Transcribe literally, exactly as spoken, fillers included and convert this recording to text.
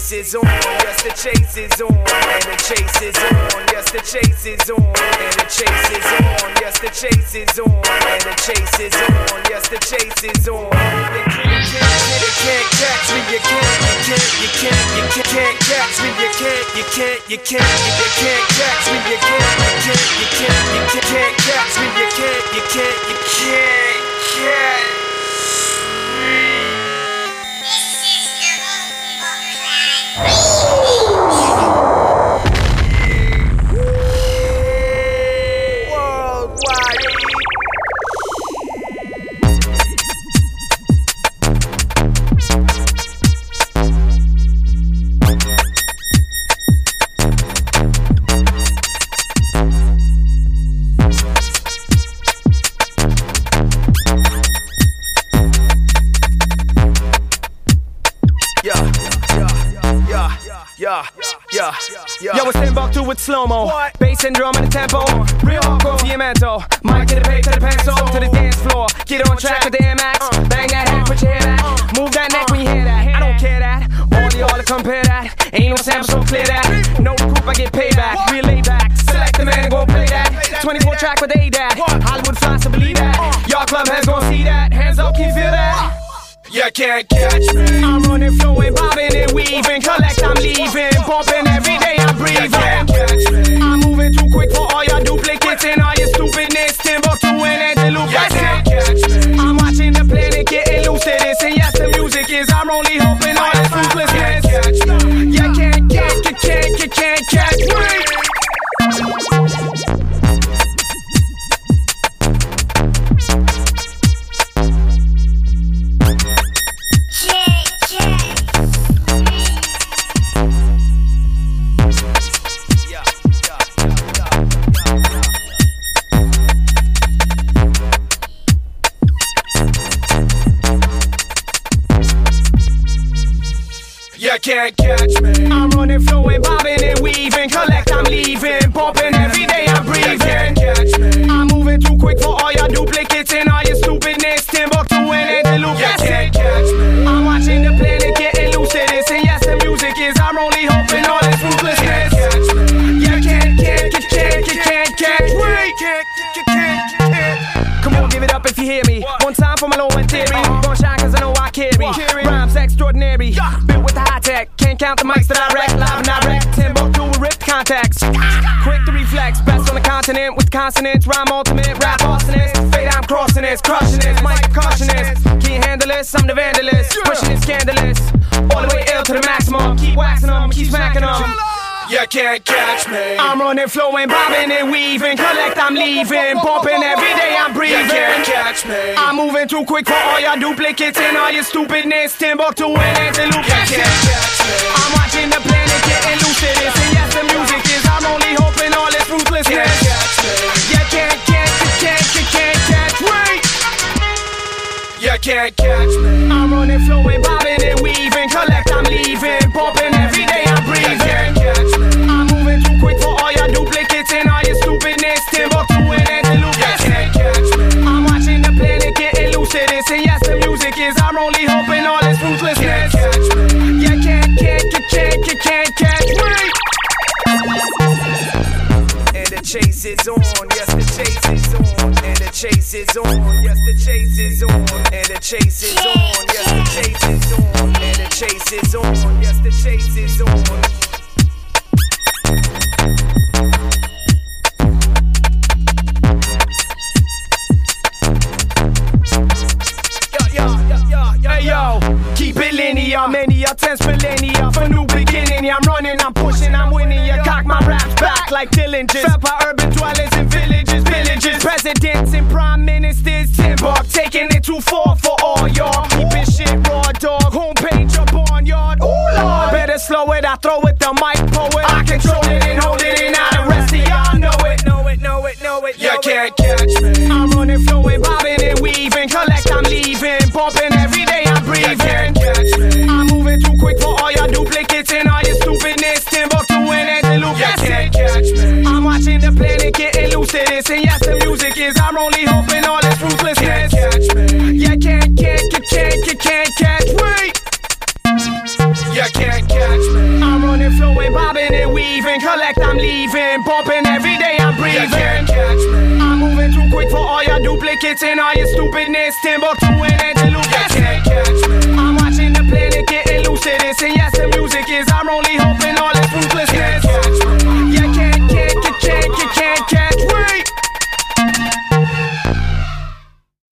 chase is on, yes, the chase is on, and the chase is on, yes, the chase is on, and the chase is on, yes, the chase is on, and the chase is on, yes, the chase is on. You can't, you can't catch me, you can't, you can't, you can't, you can't catch me, you can't, you can't, you can't, you can't catch me, you can't, you can't, you can't, you can't catch me, you can't, you can't, you can't catch me. Yeah, yeah, yeah. Yo, it's Timbuktu with slow-mo. Bass and drum and the tempo. Real hardcore for your mental. Mic to the bass, to the pencil, to the dance floor. Get on track with the M X. Bang that hat, put your hair back. Move that neck when you hear that. I don't care that. All the all to compare that. Ain't no sample, so clear that. No coupe, I get payback. Real laid back. Select the man and go play that. twenty-four track with A D A D. Hollywood flies to believe that. Y'all club heads gon' see that. Hands up, can you feel that? You can't catch me. I'm running, flowing, bobbing and weaving. Collect, I'm leaving. Bumping every day, I'm breathing. You can't catch me. I'm moving too quick for all your duplicates and all your stupidness. Timbuktu and Antelope. You can't catch me. I'm watching the planet getting loose to this. And yes, the music is our only hope in all this ruthlessness. You can't catch, you can't, you can't catch me. You can't catch me. I'm running, flowing, bobbing and weaving. Collect, I'm leaving. Bumping every day, I'm breathing. You can't catch me. I'm moving too quick for all your duplicates and all your stupidness. Timbuktu and Antelope. You can't catch me. I'm watching the planet getting loose to this. And yes, the music is our only hope in all this ruthlessness. You can't, can't, you can't, you can't catch me. You can't, you can't, you can't. Come on, give it up if you hear me. One time for my low end theory. Gon' shine cause I know I carry. Rhymes extraordinary. Built with the high tech. Can't count the mics that I wreck. Live and I wreck. Timbuktu with ripped contacts. Quick to reflex. Best on the continent with consonants. Rhyme ultimate. Rap arsonist. Fade, I'm crossing this. Crushing this. Mic crushing this. Can't handle this. I'm the vandalist. Pushing it scandalous. All the way ill to the maximum. Keep waxing them. Keep smacking them. You can't catch me. I'm running, flowing, bobbing and weaving. Collect, I'm leaving. Bumping every day, I'm breathing. You can't catch me. I'm moving too quick for all your duplicates and all your stupidness. Timbuktu and Antelope. You can't catch me. I'm watching the planet getting loose to this. And yes, the music is our only hope in all this ruthlessness. You can't catch me. You can't, can't, you can't, you can't catch me. You can't catch me. I'm running, flowing, bobbing and weaving. Collect, I'm leaving. Bumping every day, I'm breathing. You can't catch me. I'm moving too quick for all your duplicates and all your stupidness. Timbuktu and Antelope. You can't catch me. I'm watching the planet getting loose to this. And yes, the music is our only hope in all this ruthlessness. You can't catch me. You can't, can't, you can't, you can't catch me. And the chase is on, yes, the chase is on. And the chase is on, yes, the chase is on. And the chase is on, yes, the chase is on. And the chase is on, yes, the chase is on. Hey yo, keep it linear, many a tense millennia. For new beginning, yeah, I'm running, I'm pushing, I'm winning. You cock my raps back like Dillinges. Felt by urban dwellers in villages, villages. Presidents and prime ministers, Timbuk, taking it too far for all y'all. Keeping shit raw, dog. Homepage or barnyard. Ooh Lord, better slow it, I throw it, the mic poet. I control it and hold it, and now the rest of y'all know it, know it, know it, know it. You can't catch me. I'm running, flowing, bobbing and weaving. Collect, I'm leaving. Bumping every day, I'm breathing. You can't catch me. I'm moving too quick for all your duplicates and all your stupidness. Timbuktu and Antelope. You can't catch me. I'm watching the planet getting loose to this. And yes, the music is our only hope in all this ruthlessness. You can't catch me. You can't, can't, you can't, you can't catch me. You can't catch catch me. I'm running, flowing, bobbing and weaving. Collect, I'm leaving. Bumping every day, I'm breathing. You can't catch me. I'm moving too quick for all your duplicates and all your stupidness. Timbuktu and Andalucas. You can't catch me.